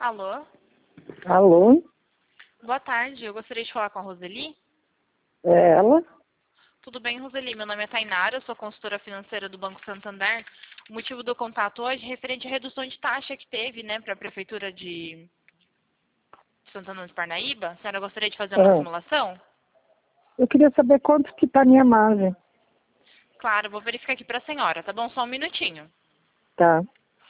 Alô? Alô? Boa tarde, eu gostaria de falar com a Roseli. É ela? Tudo bem, Roseli? Meu nome é Tainara, eu sou consultora financeira do Banco Santander. O motivo do contato hoje é referente à redução de taxa que teve, né, para a Prefeitura de Santana do Parnaíba. A senhora gostaria de fazer uma É. simulação? Eu queria saber quanto que tá a minha margem. Claro, vou verificar aqui para a senhora, tá bom? Só um minutinho. Tá.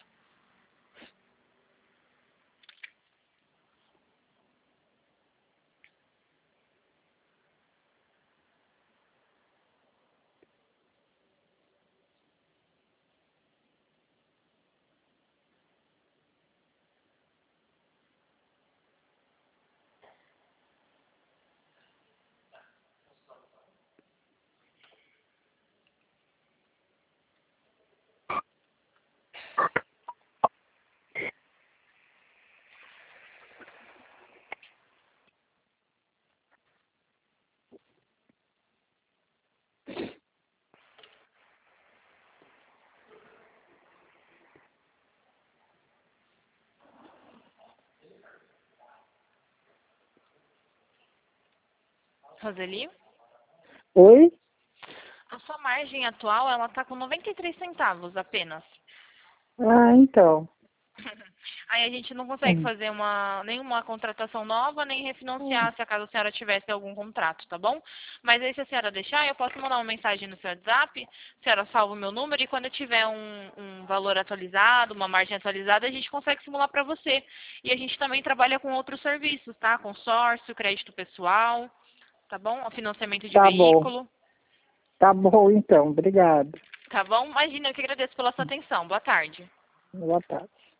Roseli? Oi? A sua margem atual, ela tá com 93 centavos apenas. Ah, então. Aí a gente não consegue Hum. fazer nenhuma contratação nova, nem refinanciar, se acaso a senhora tivesse algum contrato, tá bom? Mas aí se a senhora deixar, eu posso mandar uma mensagem no seu WhatsApp, a senhora salva o meu número e quando eu tiver um valor atualizado, uma margem atualizada, a gente consegue simular para você. E a gente também trabalha com outros serviços, tá? Consórcio, crédito pessoal, tá bom? Financiamento de Tá bom. veículo, Tá bom, então. Obrigado. tá bom? Imagina, eu que agradeço pela sua atenção. Boa tarde. Boa tarde.